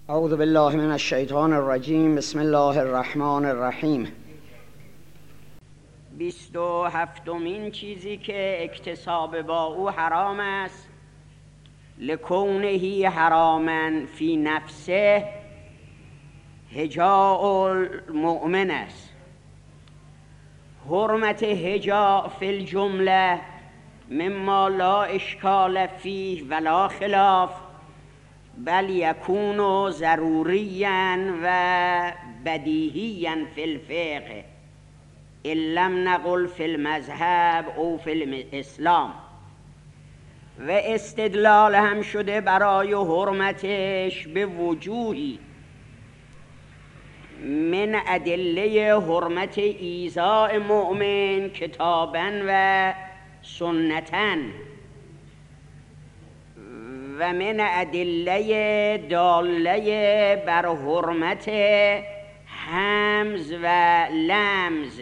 اعوذ بالله من الشیطان الرجیم. بسم الله الرحمن الرحیم. 27مین چیزی که اکتساب با او حرام است، لکونه حراما فی نفسه، هجاء المؤمن است. حرمت هجاء فی الجمله مما لا اشکال فیه ولا خلاف، بل یکون ضروریا و بدیهیا فی الفقه ان لم نقل فی المذهب او فی الاسلام. و استدلال هم شده برای حرمتش به وجوهی من ادله حرمت ایذاء مؤمن کتابا و سنتا، و من ادله داله بر حرمت همز و لمز،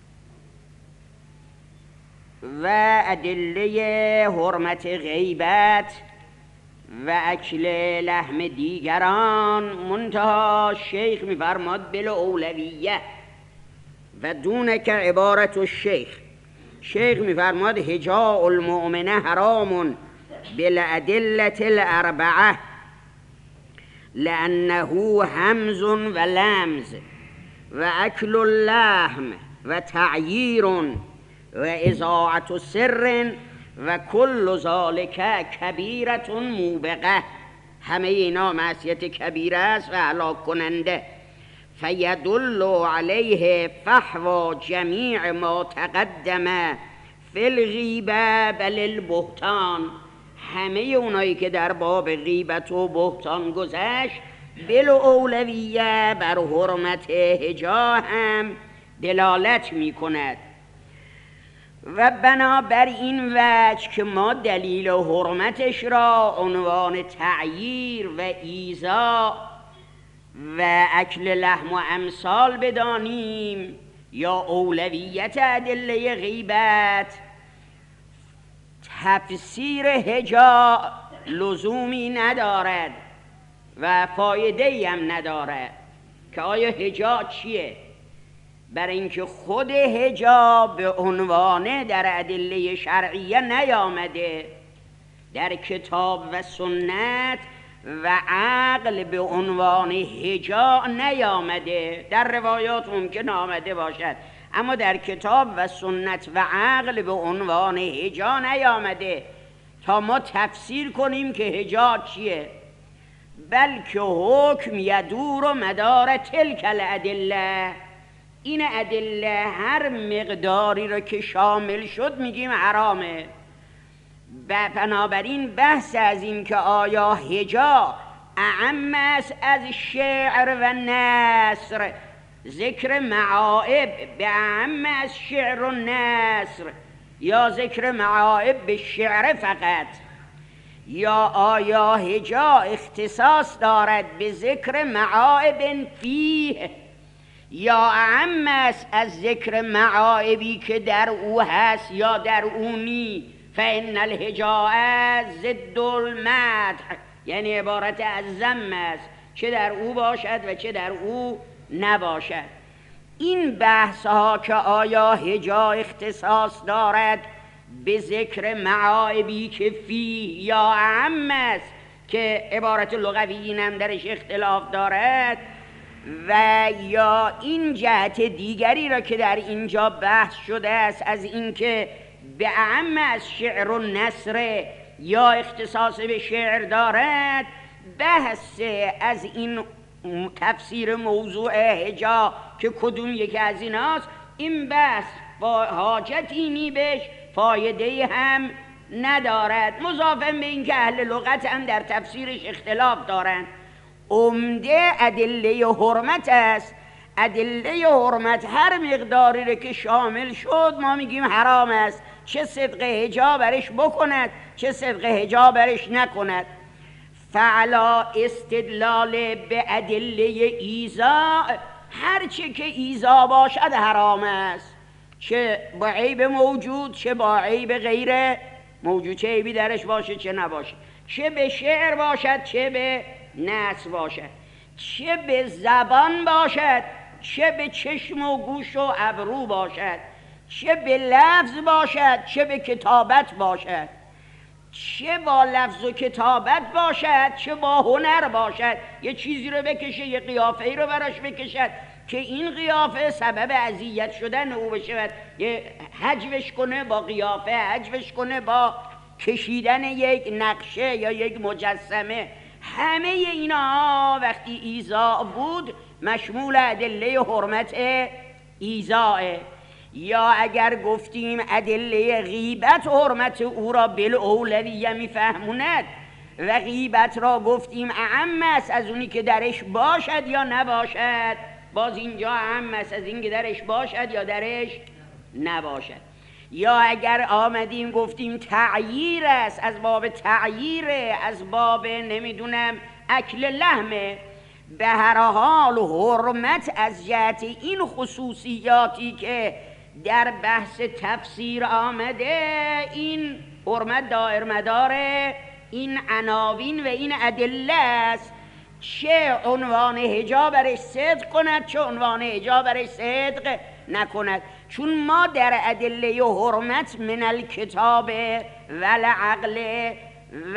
و ادله حرمت غیبت و اکل لحم دیگران. منتها شیخ میفرماد بالاولویه و دون که عبارت الشیخ. شیخ میفرماد هجاء المؤمن حرام بالادله الاربعه لانه همز و لمز و اکل اللحم و تعییر و اضاعت سر و کل ذالک کبیرة موبقه. همه اینا معصیت کبیره است و هلاک کننده. فیدل علیه فحوا جمیع ما تقدم فی الغیبه بل البهتان. همه اونایی که در باب غیبت و بهتان گذشت بالاولویه بر حرمت هجا هم دلالت می کند. و بنابر این وجه که ما دلیل حرمتش را عنوان تعییر و ایذا و اکل لحم و امثال بدانیم یا اولویت ادله غیبت، تفسیر هجا لزومی ندارد و فایده‌ای هم ندارد که آیا هجا چیه. برای اینکه خود هجا به عنوان در ادله شرعیه نیامده، در کتاب و سنت و عقل به عنوان هجا نیامده. در روایات ممکن آمده باشد اما در کتاب و سنت و عقل به عنوان هجا نیامده تا ما تفسیر کنیم که هجا چیه، بلکه حکم یدور و مدار تلک الادله. این ادله هر مقداری رو که شامل شد میگیم حرامه. بنابراین بحث از این که آیا هجا اعم است از شعر و نثر، ذکر معایب به اعم از شعر و نثر، یا ذکر معایب به شعر فقط، یا آیا هجا اختصاص دارد به ذکر معایب فیه، یا اعم است از ذکر معایبی که در او هست یا در او نی. فان الهجاء ضد المدح، یعنی عبارت از ذم است، چه در او باشد و چه در او نباشد. این بحث ها که آیا هجا اختصاص دارد به ذکر معایبی که فیه یا اعم است که عبارت لغوی اینم درش اختلاف دارد، و یا این جهت دیگری را که در اینجا بحث شده است از اینکه به اعم از شعر و نثر یا اختصاص به شعر دارد، بحث از این تفسیر موضوع هجا که کدوم یکی از ایناست، این بحث با حاجتی نی بهش، فایده هم ندارد. مضافاً به این که اهل لغت هم در تفسیرش اختلاف دارند. عمده ادله حرمت است. ادله حرمت هر مقداری رو که شامل شد ما میگیم حرام است، چه صدق هجا برش بکند چه صدق هجا برش نکند. فعلا استدلال به ادله ایذا، هر چه که ایذا باشد حرام است، چه با عیب موجود چه با عیب غیر موجود، چه عیبی درش باشه چه نباشه، چه به شعر باشد چه به نثر باشد. چه به زبان باشد، چه به چشم و گوش و ابرو باشد، چه به لفظ باشد، چه به کتابت باشد، چه با لفظ و کتابت باشد، چه با هنر باشد. یه چیزی رو بکشه، یه قیافه ای رو براش بکشد که این قیافه سبب اذیت شدن او بشه، یه حجوش کنه با قیافه، حجوش کنه با کشیدن یک نقشه یا یک مجسمه. همه اینا وقتی ایذاء بود مشمول ادله حرمت ایذاء. یا اگر گفتیم ادله غیبت حرمت او را بالاولویه میفهموند و غیبت را گفتیم اعم است از اونی که درش باشد یا نباشد، باز اینجا اعم است از این که درش باشد یا درش نباشد. یا اگر آمدیم گفتیم تعییر است، از باب تعییره، از باب نمیدونم اکل لحمه، به هر حال حرمت از جهت این خصوصیاتی که در بحث تفسیر آمده، این حرمت دائر مدار این عناوین و این ادله است. چه عنوان حجاب برش صدق کند، چه عنوان حجاب برش صدق نکند. چون ما در ادله حرمت من الکتاب و العقل و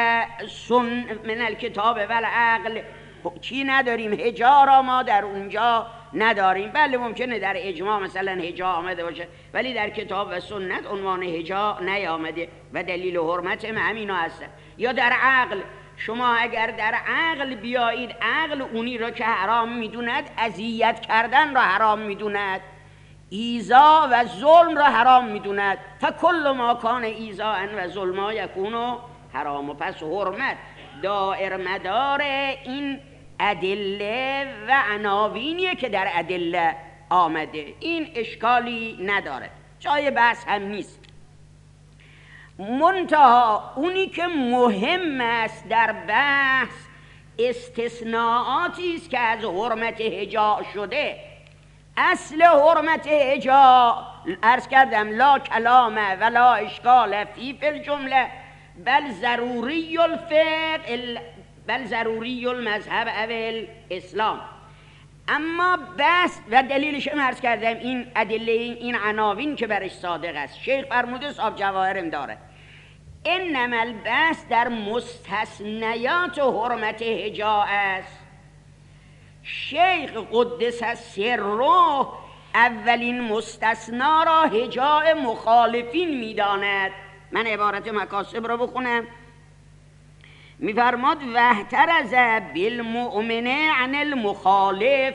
من الکتاب و العقل چی نداریم، حجا را ما در اونجا نداریم. بله ممکنه در اجماع مثلا حجا آمده باشه، ولی در کتاب و سنت عنوان حجا نیامده و دلیل حرمت همینا هستن. یا در عقل، شما اگر در عقل بیایید، عقل اونی را که حرام میدوند، اذیت کردن را حرام میدوند، ایذا و ظلم را حرام میدوند. فکل ما کان ایذا و ظلما یکون حرام. و پس حرمت دائر مدار این ادله و عناوینیه که در ادله آمده، این اشکالی نداره، جای بحث هم نیست. منتها اونی که مهم است در بحث استثناءاتی است که از حرمت حجا شده. اصل حرمت حجا عرض کردم لا کلام ولا اشکال فی الجمله بل ضروری الفقه بل ضروری المذهب او الاسلام. اما بس و دلیلش هم عرض کردم این ادله، این عناوین که برش صادق است. شیخ فرموده صاحب جواهرم داره انما البس در مستثنیات حرمت حجا است. شیخ قدس سره اولین مستثنا را حجاء مخالفین میداند. من عبارت مکاسب را بخونم. میفرماد واحترز بالمؤمن عن المخالف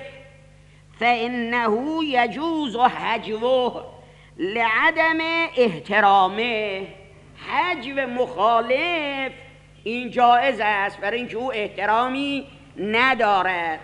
فانه یجوز حجوه لعدم احترامه. حجو مخالف این جایز است برای اینکه او احترامی ندارد.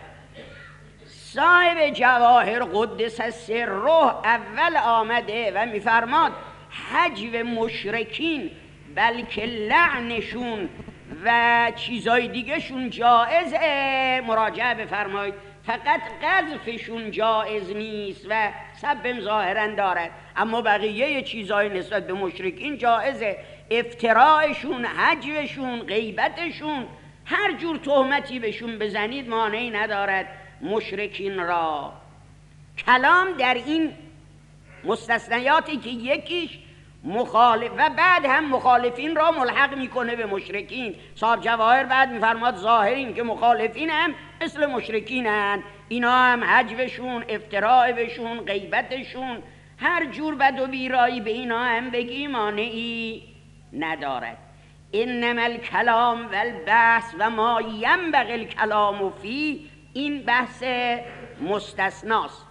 صاحب جواهر قدس سره اول آمده و میفرماد حجو مشرکین بلکه لعنشون و چیزای دیگه شون جائزه، مراجعه بفرمایید، فقط قذفشون جائز نیست و سبم ظاهرا دارد، اما بقیه چیزای نسبت به مشرکین جائزه. افتراعشون، حجوشون، غیبتشون، هر جور تهمتی بهشون بزنید مانعی ندارد مشرکین را. کلام در این مستثنیاتی که یکیش مخالف و بعد هم مخالفین را ملحق میکنه به مشرکین. صاحب جواهر بعد میفرماد ظاهرین که مخالفین هم مثل مشرکینن، اینا هم حجوشون، افتراعشون، غیبتشون، هر جور بد و بیرایی به اینا هم بگی مانعی ندارد. انما الکلام و البحث و ما ینبغی الکلام فی، این بحث مستثناست.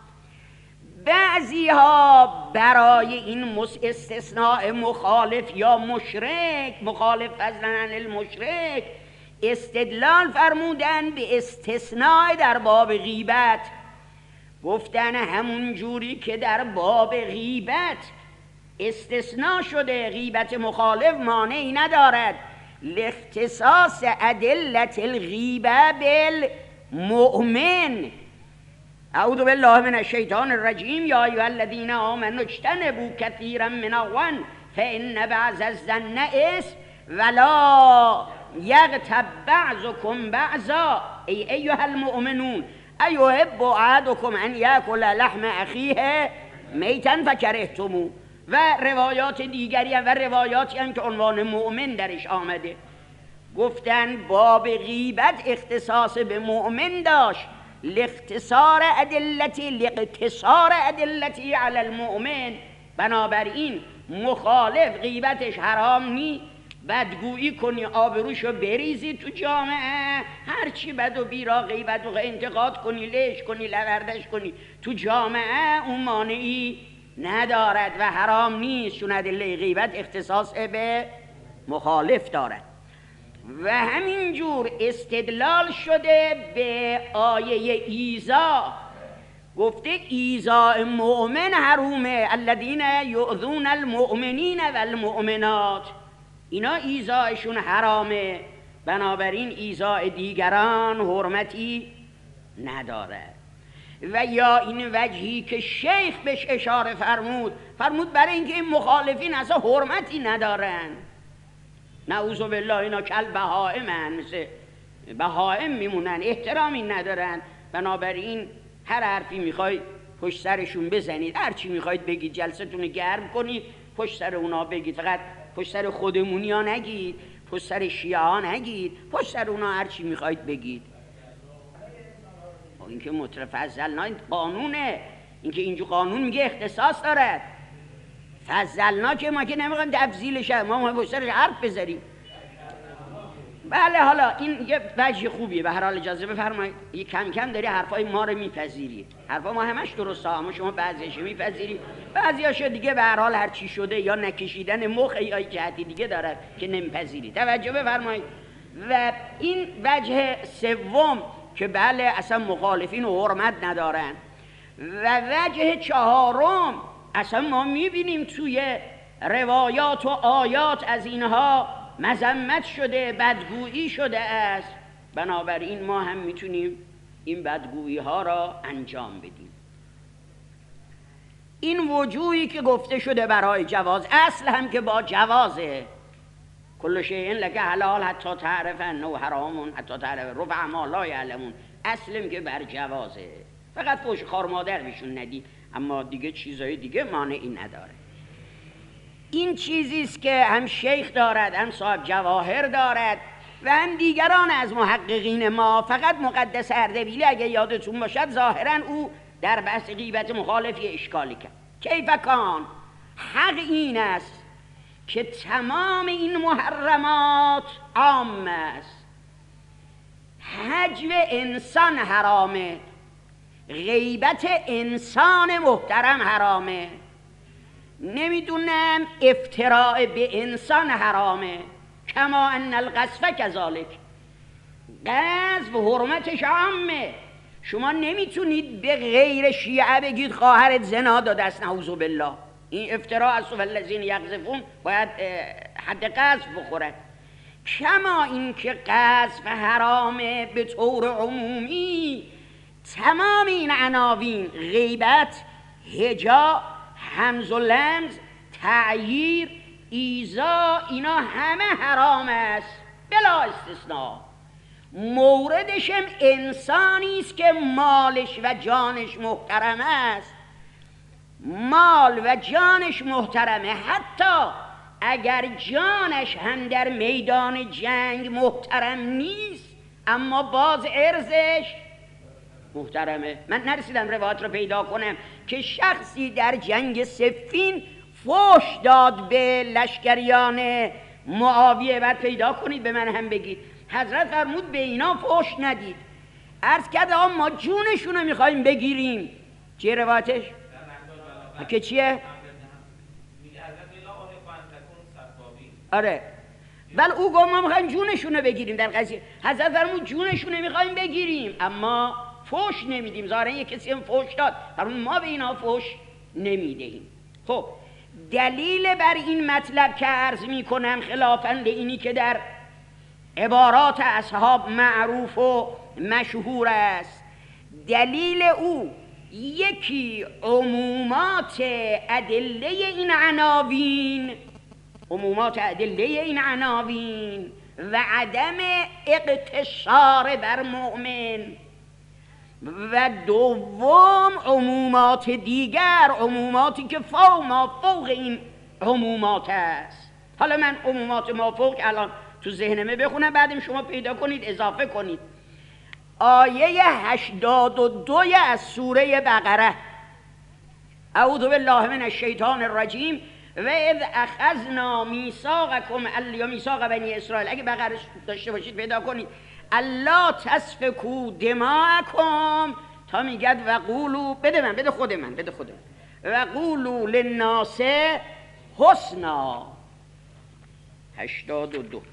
بعضی ها برای این استثناء مخالف یا مشرک، مخالف فضلا عن المشرک، استدلال فرمودن به استثناء در باب غیبت. گفتن همون جوری که در باب غیبت استثناء شده، غیبت مخالف مانعی ندارد، لاختصاص ادلت الغیبه بالمؤمن. اعوذ بالله من الشیطان الرجیم یا ایها الذین آمنوا اجتنبوا کثیرا من الظن فان بعض الظن اثم ولا یغتب بعضکم بعضا ای ایها المؤمنون ایحب احدکم ان یاکل لحم اخیه میتا فکرهتموه. و روایات دیگری هم و روایاتی هم که عنوان مؤمن درش آمده. گفتن باب غیبت اختصاص به مؤمن داشت لاقتصار ادلتی علی المؤمن. بنابراین مخالف غیبتش حرام نی، بدگویی کنی آبروشو بریزی تو جامعه، هرچی بد و بیرا غیبت و انتقاد کنی، لش کنی، لوردش کنی تو جامعه، اون مانعی ندارد و حرام نیست، چون ادله غیبت اختصاص به مخالف دارد. و همینجور استدلال شده به آیه ایذا، گفته ایذاء مؤمن حرومه، الذین یؤذون المؤمنین والمؤمنات، اینا ایذایشون حرامه، بنابراین ایذاء دیگران حرمتی نداره. و یا این وجهی که شیخ بهش اشاره فرمود برای اینکه این مخالفین اصلا حرمتی ندارن، نعوذ بالله اینا کل بهائمن، مثل بهائم میمونن، احترامی ندارن. بنابراین هر حرفی میخواید پشت سرشون بزنید، هر چی میخواید بگید، جلستون گرم کنید پشت سر اونا بگید، فقط پشت سر خودمونی ها نگید، پشت سر شیعه ها نگید، پشت سر اونا هر چی میخواید بگید. این که متفضلنا این قانونه، این که اینجا قانون میگه اختصاص دارد. فضلنا که ما که نمیخوایم تفضیلش، ما پشت سرش حرف بذاریم. بله حالا این یه وجه خوبیه، به هر حال اجازه بفرمایید یه کم کم داری حرفای ما رو میپذیری. حرفا ما همش درسته، اما شما بعضیاشو میپذیری، بعضیاشو دیگه به هر حال هر چی شده یا نکشیدن مخ یا جهتی دیگه دارد که نمیپذیری. توجه بفرمایید. و این وجه سوم که بله اصلا مخالفین و حرمت ندارن. و وجه چهارم اصلا ما میبینیم توی روایات و آیات از اینها مذمت شده، بدگویی شده است، بنابراین ما هم میتونیم این بدگویی ها را انجام بدیم. این وجوهی که گفته شده برای جواز، اصل هم که با جوازه، کل شیء لک حلال حتی تعرف انه حرام حتی تعرف رفع ما لا یعلمون، اصلم که بر جوازه، فقط فوش خار مادر بهشون ندی، اما دیگه چیزای دیگه مانعی نداره. این چیزی است که هم شیخ دارد، هم صاحب جواهر دارد و هم دیگران از محققین ما. فقط مقدس اردبیلی اگه یادتون باشد ظاهرا او در بحث غیبت مخالفی اشکالی کرد. کیف کان؟ حق این است که تمام این محرمات عام است. حجو انسان حرامه، غیبت انسان محترم حرامه، نمیدونم افتراء به انسان حرامه، کما ان القذف کذالک، قذف حرمتش عامه. شما نمیتونید به غیر شیعه بگید خواهرت زنا داده است، نعوذ بالله، این افتراء است و الذین یقذفون باید حد قذف بخورد. کما این که قذف حرامه به طور عمومی، تمام این عناوین، غیبت، هجا، همز و لمز، تعییر، ایذا، اینا همه حرام است بلا استثناء. موردشم انسانی است که مالش و جانش محترم است، مال و جانش محترمه، حتی اگر جانش هم در میدان جنگ محترم نیست اما باز ارزش محترمه. من نرسیدم روایت رو پیدا کنم که شخصی در جنگ صفین فحش داد به لشکریان معاویه، بعد پیدا کنید به من هم بگید. حضرت فرمود به اینا فحش ندید. عرض کرد آقا ما جونشون رو میخواییم بگیریم. چیه روایتش؟ که چیه؟ آره ولی او گفت ما میخواییم جونشون رو بگیریم. در قضیه حضرت فرمود جونشون رو میخواییم بگیریم اما فحش نمیدیم. ظاهرا یک کسی هم فحش داد، فرمود ما به اینا فحش نمیدهیم. خب دلیل بر این مطلب که عرض میکنم خلافاً اینی که در عبارات اصحاب معروف و مشهور است، دلیل او یکی عمومات ادله این عناوین، عمومات ادله این عناوین و عدم اقتصار بر مؤمن، و دوم عمومات دیگر، عموماتی که فوق این عمومات است. حالا من عمومات مافوق الان تو ذهنمه بخونم، بعدم شما پیدا کنید اضافه کنید. آیه 82 از سوره بقره: اعوذ بالله من الشیطان الرجیم و اذ اخذنا میثاقکم یا میثاق بنی اسرائیل. اگه بقره داشته باشید پیدا کنید. الا تسفکوا دماءکم تا میگد و قولوا، بده خود من و قولوا للناس حسنا. 82.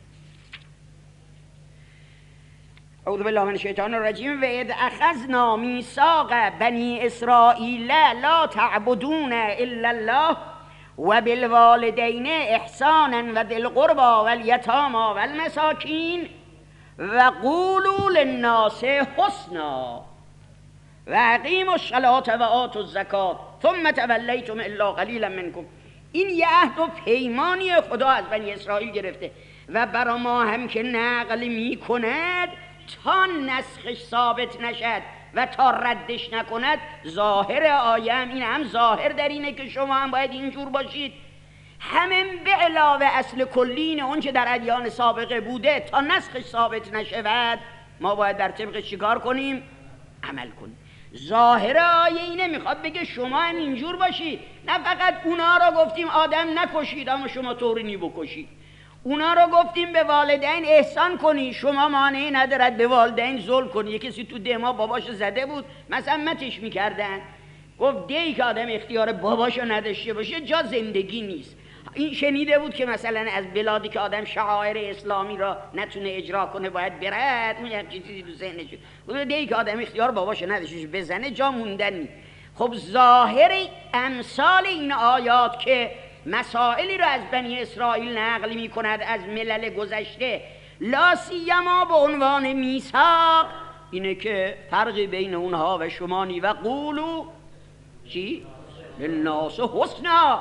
اعوذ بالله من الشیطان الرجیم و اذ اخذنا میثاق بنی اسرائیل لا تعبدون الا الله و بالوالدین احسانا و ذی القربى والیتامی والمساکین و قولوا للناس حسنا و اقیموا الصلاة و آتوا الزکاة ثم تولیتم الا قلیلا منکم. این یه عهد و پیمانی خدا از بنی اسرائیل گرفته و برای ما هم که نقل می کند تا نسخش ثابت نشد و تا ردش نکند. ظاهر آیه هم این، هم ظاهر در اینه که شما هم باید اینجور باشید، همین به علاوه اصل کلین اون که در ادیان سابقه بوده تا نسخش ثابت نشود ما باید در طبق چیکار کنیم؟ عمل کنیم. ظاهر آیه اینه میخواد بگه شما هم اینجور باشید، نه فقط اونا را گفتیم آدم نکشید اما شما طوری بکشید، اونا را گفتیم به والدین احسان کنی، شما مانعی ندارد به والدین ظلم کنی. یه کسی تو دما باباشو زده بود مسمتش میکردن، گفت دی که آدم اختیار باباشو نداشته باشه جا زندگی نیست. این شنیده بود که مثلا از بلادی که آدم شعائر اسلامی را نتونه اجرا کنه باید برد، اون چیزی تو ذهنش بود دی که آدم اختیار باباشو نداشته بزنه جا موندن نیست. خب ظاهر امثال این آیات که مسائلی را از بنی اسرائیل نقل می کند از ملل گذشته، لا سیما به عنوان میثاق، اینه که فرقی بین اونها و شما نی. و قولوا چی؟ للناس حسنا،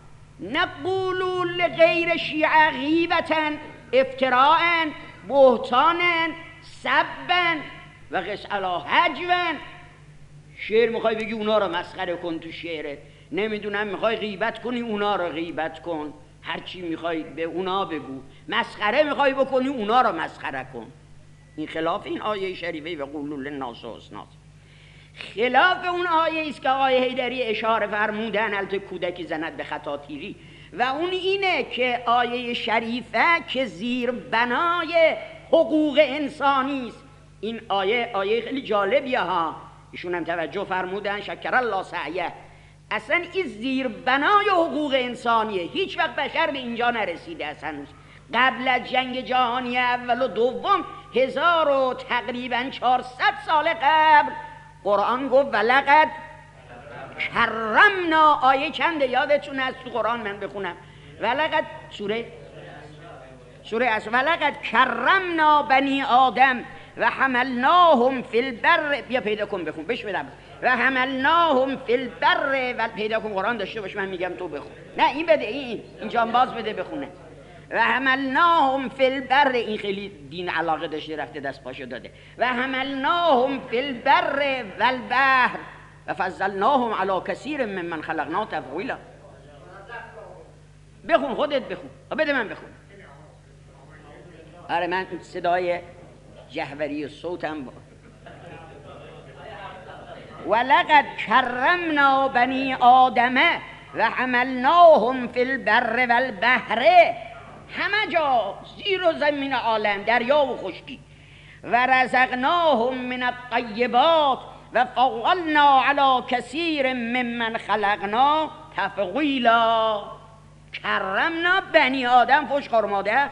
نقولوا لغیر شیعه غیبتا افتراء بهتانا سبا و قسعلا هجوا. شعر میخوای بگی اونا رو مسخره کن تو شعرت، نمیدونم میخوای غیبت کنی اونا رو غیبت کن، هرچی میخوای به اونا بگو، مسخره میخوای بکنی اونا رو مسخره کن. این خلاف این آیه شریفه و قولوا للناس حسنا، خلاف اون آیه است که آقای حیدری اشاره فرمودن، البته کودکی زند به خطا تیری، و اون اینه که آیه شریفه که زیر بنای حقوق انسانی است. این آیه خیلی جالبیه ها، ایشون هم توجه فرمودن شکر الله سعیه. اصلا این زیر بنای حقوق انسانیه، هیچ وقت بشر به اینجا نرسیده است هنوز. قبل از جنگ جهانی اول و دوم 1000 و تقریبا 400 سال قبل قرآن گفت ولقد کرمنا. آیه چنده یادتون از تو قرآن من بخونم؟ ولقد سوره است. ولقد کرمنا بنی آدم و حملناهم فی البر. بیا پیدا کن بخون بش بدم. و حملناهم فی البر. و پیدا کن قرآن داشته باش من میگم تو بخون. نه این بده، این جانباز بده بخونه. و حملناهم فی البر. این خیلی دین علاقه داشته رفته دست پاشو داده. و حملناهم فی البر و البحر و فضلناهم علی کثیر ممن خلقنا تفضیلا. بخون خودت بخون. بده من بخون. آره من صدای جهوری و صوتم ولقد کرمنا بنی آدم و حملناهم فی البر و البحر. همه جا زیر و زمین عالم، دریا و خشکی. و رزقناهم من الطیبات و فضلنا علی کثیر ممن خلقنا تفضیلا. کرمنا بنی آدم، فوش خورماده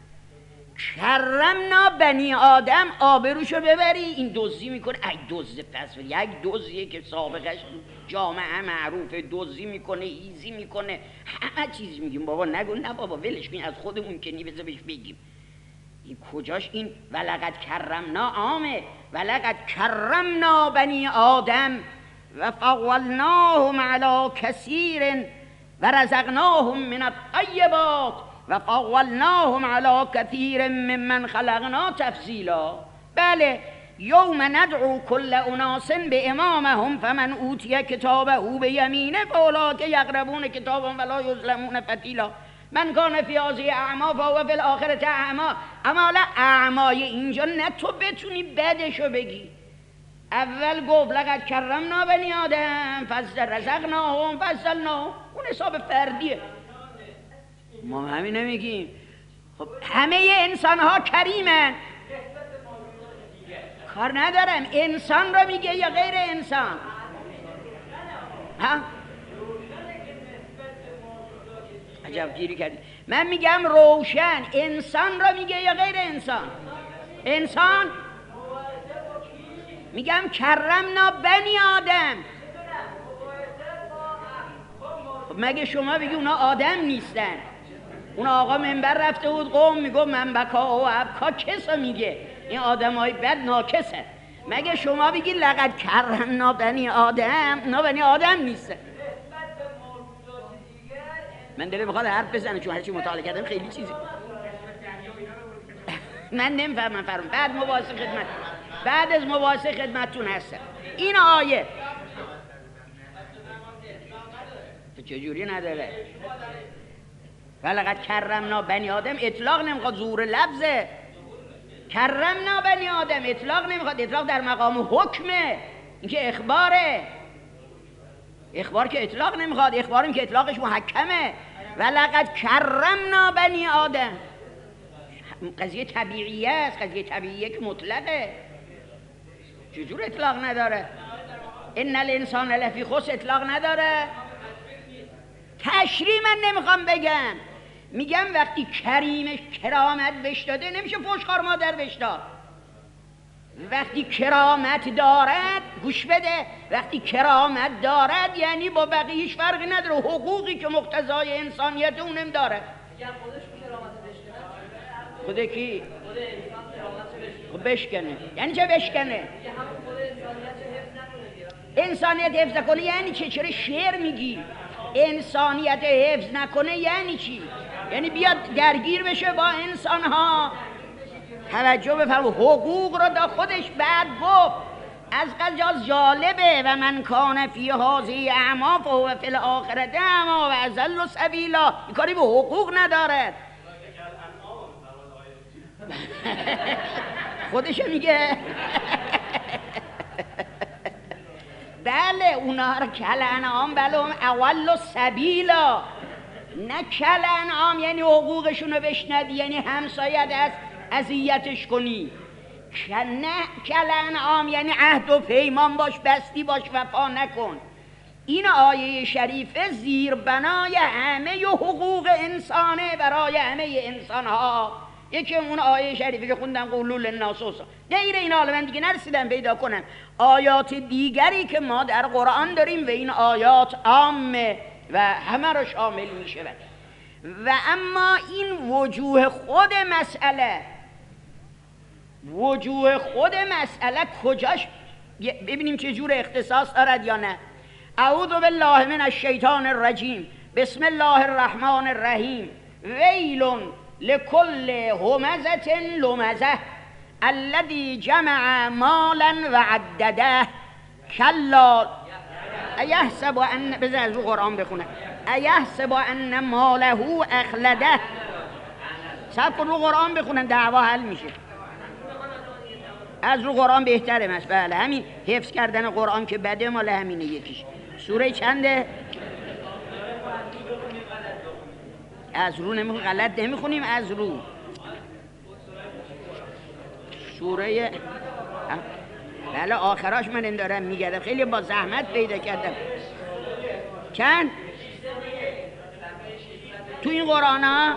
کرمنا بنی آدم، آبروشو ببری. این دزدی میکنه، ای دزد پس یک دزدیه که سابقش جامعه معروف، دزدی میکنه، ایزی میکنه، همه چیز میگیم. بابا نگو، نه بابا ولش کن، از خودمون که بذار بهش بگیم. این کجاش این ولقد کرمنا عامه. ولقد کرمنا بنی آدم و فضلناهم علی کثیر و رزقناهم من الطیبات و فضلناهم علی کثیر ممن خلقنا تفضیلا. بله، یوم ندعو کل اناس بامامهم فمن اوتی کتابه بیمینه فاولئک یقرؤون کتابهم ولا یظلمون فتیلا. من کان فی هذه اعمی فهو فی الاخرة اعمی. اما حالا اعمای اینجا نه تو بتونی بدشو بگی. اول گفت لقد کرمنا بنی آدم رزقناهم فضلناهم، اون حساب فردیه. ما همین نمیگیم. خب همه انسان ها کریمن، کار ندارم انسان را میگه یا غیر انسان؟ ها؟ عجب گیری کردی. من میگم روشن انسان را میگه یا غیر انسان؟ انسان. میگم کرمنا بنی آدم. خب مگه شما بگی اونا آدم نیستن؟ اون آقا منبر رفته بود قوم میگو من بکا و ابکا کسا میگه این آدم های بد ناکسه. مگه شما بگی لقد کرمنا بنی آدم؟ اونا بنی آدم نیستن. من دلم میخواد حرف بزنم چون هرچی مطالعه کردم خیلی چیزی من نمیفهمم. بعد مباحثه خدمت، بعد از مباحثه خدمتتون هستم. این آیه چجوری نداره؟ ولقد کرمنا بنی آدم اطلاق نمیخواد، ظهور لفظه. کرمنا بنی آدم اطلاق نمیخواد، اطلاق در مقام حکمه، این که اخباره. اخبار که اطلاق نمیخواد، اخباریم که اطلاقش محکمه. ولقد کرمنا بنی آدم قضیه طبیعیه است، قضیه طبیعیه که مطلقه. چجور اطلاق نداره؟ ان الانسان لفی خسر اطلاق نداره. تشریح من نمیخوام بگم، میگم وقتی کریمش کرامت بهش داده نمیشه فوشخوار مادر بهش داد. وقتی کرامت دارد، گوش بده، وقتی کرامت دارد یعنی با بقیهش فرقی نداره، حقوقی که مقتضای انسانیت اونم داره. خود کی؟ خب بشکنه. یعنی چه بشکنه؟ انسانیت حفظ نکنه یعنی چه؟ چرا شعر میگی؟ انسانیت حفظ نکنه یعنی چی؟ یعنی بیاد درگیر بشه با انسان ها. توجه بفرم، حقوق رو دا خودش بعد گفت. از قضا جالبه و من کان فی هذه اعمی فهو فی الاخرة اعمی و اضل سبیلا. این کاری به حقوق ندارد. خودش میگه بله اونا رو کل انعام، بله اول سبیلا. نه کل انعام یعنی حقوقشون رو بشنوی، یعنی همسایت از اذیتش کنی. نه کل انعام یعنی عهد و پیمان باش، بستی باش، وفا نکن. این آیه شریفه زیر بنای همه حقوق انسانه برای همه انسان ها. یکی اون آیه شریفه که خوندم قولوا للناس حسنا. غیر این حالا من دیگه نرسیدم پیدا کنم آیات دیگری که ما در قرآن داریم و این آیات عامه و همه رو شامل می شود. و اما این وجوه خود مسئله کجاش ببینیم چه جور اختصاص دارد یا نه. اعوذ بالله من الشیطان الرجیم، بسم الله الرحمن الرحیم. ویل لكل همزة لمزة الذي جمع مالا وعدده كلا ایحسب ان بذار از رو قرآن بخونه ایحسب ان ماله اخلده. سب کن رو قرآن بخونن دعوا حل میشه. از رو قرآن بهتره مست. بله همین حفظ کردن قرآن که بده مال همینه. یکیش سوره چنده؟ از رو نمیخونیم، غلط نمیخونیم. از رو سوره بله آخراش من این دارم میگردم، خیلی با زحمت پیدا کردم. چند؟ تو این قرآن ها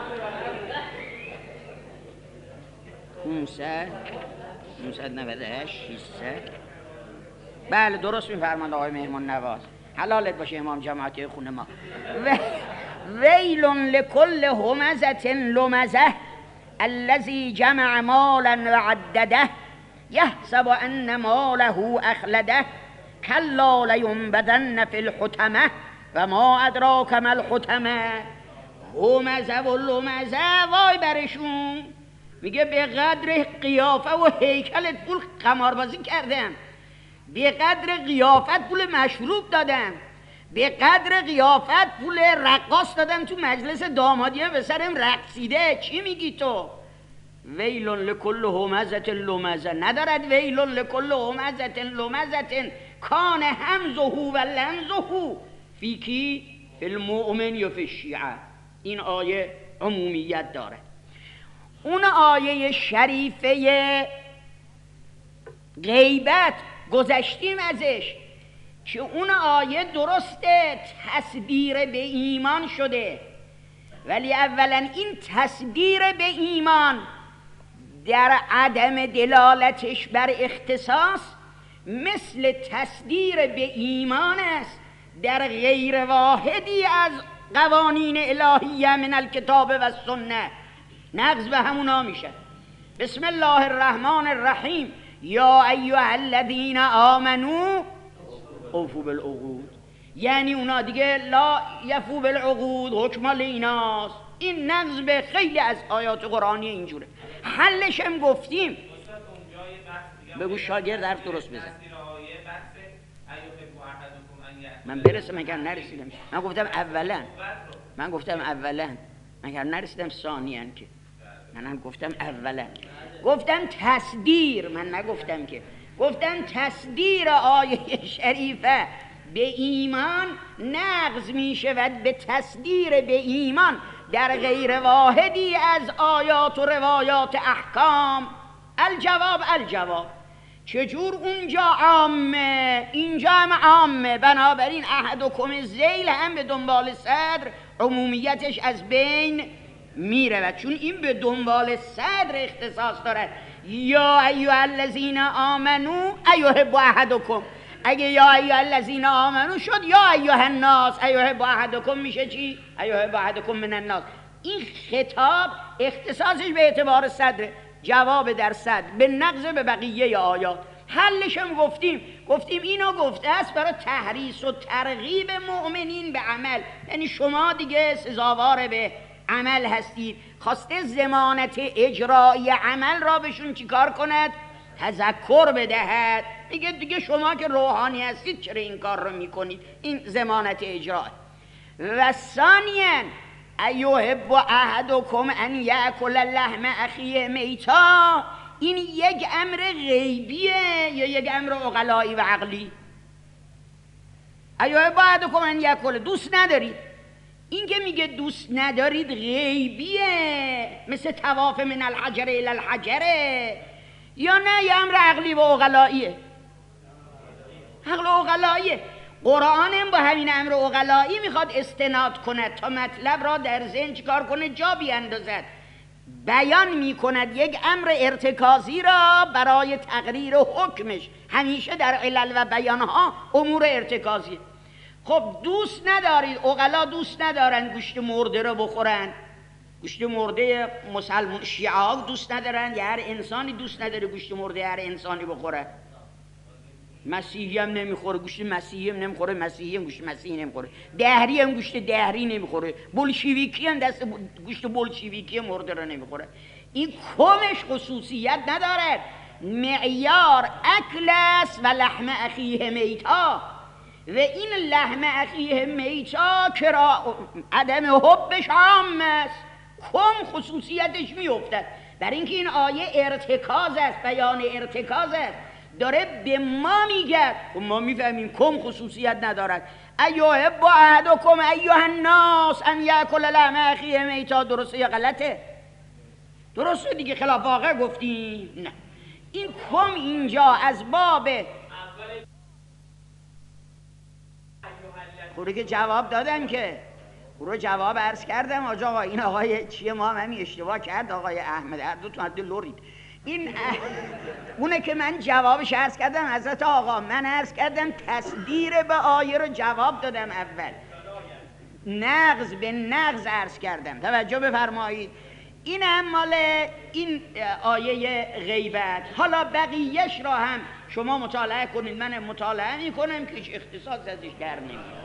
598 600. بله درست میفرماند آقای مهمان نواز، حلالت باشه امام جماعتی خونه ما. ویل لكل همزة لمزة الذي جمع مالا وعدده يحسب ان ماله اخلده كلا لينبذن في الحطمة و ما ادراک ما الحطمة. همزه و لمزه وای برشون. میگه به قدر قیافه و هیکلت پول قماربازی کردن، به قدر قیافت پول مشروب دادن، به قدر قیافت پول رقاص دادن تو مجلس دامادیه به سرم رقصیده. چی میگی تو؟ ویلون لکل همزت لمزه ندارد ویلون لکل همزت لمزه کان همزهو و لمزهو فی کی؟ فی المؤمن یا فی الشیعه. این آیه عمومیت داره. اون آیه شریفه غیبت گذشتیم ازش که اون آیه درسته تصدیر به ایمان شده، ولی اولا این تصدیر به ایمان در عدم دلالتش بر اختصاص مثل تصدیر به ایمان است در غیر واحدی از قوانین الهیه من الکتاب و السنه. نقض به همونا میشه. بسم الله الرحمن الرحیم یا ایها الذین آمنو اوفوا بالعقود. یعنی اونا دیگه لا یفو بالعقود حکم لیناست. این نقض به خیلی از آیات قرآنی اینجوره. حلش هم گفتیم. بگو شاگرد حرف درست بزن. من برسم مگر نرسیدم. من گفتم اولا مگر نرسیدم ثانیاً که من گفتم اولا گفتم تصدیر، من نگفتم که گفتم تصدیر آیه شریفه به ایمان نقض می شود به تصدیر به ایمان در غیر واحدی از آیات و روایات احکام. الجواب چجور اونجا عامه اینجا هم عامه، بنابراین احدکم ذیل هم به دنبال صدر عمومیتش از بین میره، چون این به دنبال صدر اختصاص داره. یا ایها الذین آمنو ایحب احدکم، اگه یا ایها الذین آمنو شد یا ایها الناس ایحب احدکم میشه چی؟ ایحب احدکم من الناس. این خطاب اختصاصش به اعتبار صدره، جواب در صدر به نقض به بقیه آیات. حلش هم گفتیم اینو گفته است برای تحریص و ترغیب مؤمنین به عمل، یعنی شما دیگه سزاوار به عمل هستید. خواسته ضمانت اجرایی عمل را بهشون چیکار کند؟ تذکر بدهد. میگه دیگه شما که روحانی هستید چرا این کار رو میکنید؟ این ضمانت اجرا. و ثانیاً ایحب احدکم ان یاکل لحم اخیه میتا. این یک امر غیبیه یا یک امر عقلایی و عقلی؟ ایحب احدکم ان یاکل، دوست ندارید. این که میگه دوست ندارید غیبیه، مثل طواف من الحجر الی الحجره، یا نه یه امر عقلی و عقلاییه؟ عقل و عقلاییه. قرآن هم با همین امر عقلایی میخواد استناد کند تا مطلب را در ذهن چیکار کنه؟ جا بیاندازد. بیان میکند یک امر ارتکازی را برای تقریر حکمش. همیشه در علل و بیانها امور ارتکازی. خب دوست ندارید، عقلا دوست ندارن گوشت مرده رو بخورن. گوشت مرده مسلمان شیعه ها دوست ندارن، یا هر انسانی دوست نداره گوشت مرده هر انسانی بخوره. مسیحی هم نمیخوره گوشت مسیحی هم نمیخوره، مسیحی هم گوشت مسیحی نمیخوره، دهری هم گوشت دهری نمیخوره، بولشویکی هم دست گوشت بولشویکی مرده رو نمیخوره. این کمش خصوصیت نداره. معیار اکل است و لحم اخیه میتا، و این لحم اخیه میتا که عدم حبش عام است، کم خصوصیتش میافتد. برای اینکه این آیه ارتکاز است، بیان ارتکاز است، داره به ما میگه و ما میفهمیم کم خصوصیت ندارد. ایحب احدکم ایها الناس ان یاکل لحم اخیه میتا. درسته یا غلطه؟ درسته دیگه، خلاف واقع گفتیم؟ نه. این کم اینجا از باب خوره که جواب دادم، که رو جواب عرض کردم. آقا این آقای چیه ما همین اشتباه کرد، آقای احمد هر دو تا لورید. این اونه که من جوابش عرض کردم. حضرت آقا من عرض کردم تصدیر به آیه رو جواب دادم اول، نقض به نقض عرض کردم. توجه بفرمایید. این هم مال این آیه غیبت. حالا بقیهش را هم شما مطالعه کنید، من مطالعه می کنم که اختصاص ازش در نمیاد.